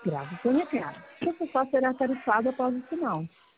Grave seu recado. Seu sofá será tarifado após o sinal.